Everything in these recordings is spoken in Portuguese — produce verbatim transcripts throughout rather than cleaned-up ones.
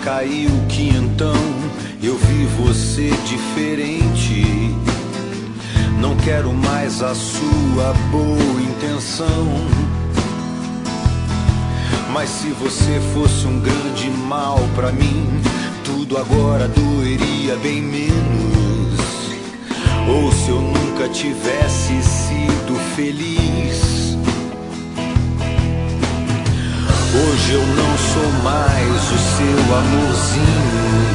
caiu que então eu vi você diferente. Não quero mais a sua boa intenção, mas se você fosse um grande mal pra mim, tudo agora doeria bem menos. Ou se eu nunca tivesse sido feliz. Hoje eu não sou mais o seu amorzinho.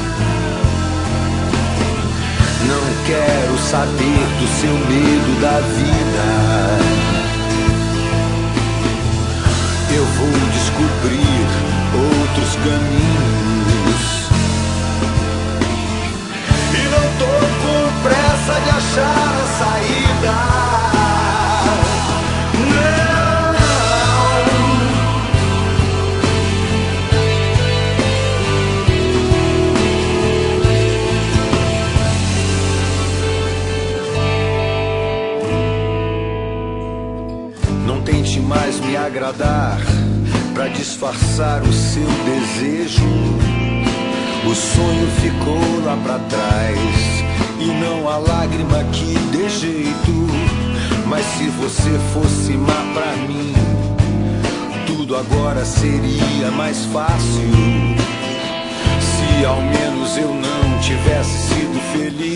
Não quero saber do seu medo da vida. Eu vou descobrir outros caminhos. E não tô com pressa de achar a saída. Tente mais me agradar pra disfarçar o seu desejo. O sonho ficou lá pra trás e não há lágrima que dê jeito. Mas se você fosse má pra mim, tudo agora seria mais fácil. Se ao menos eu não tivesse sido feliz.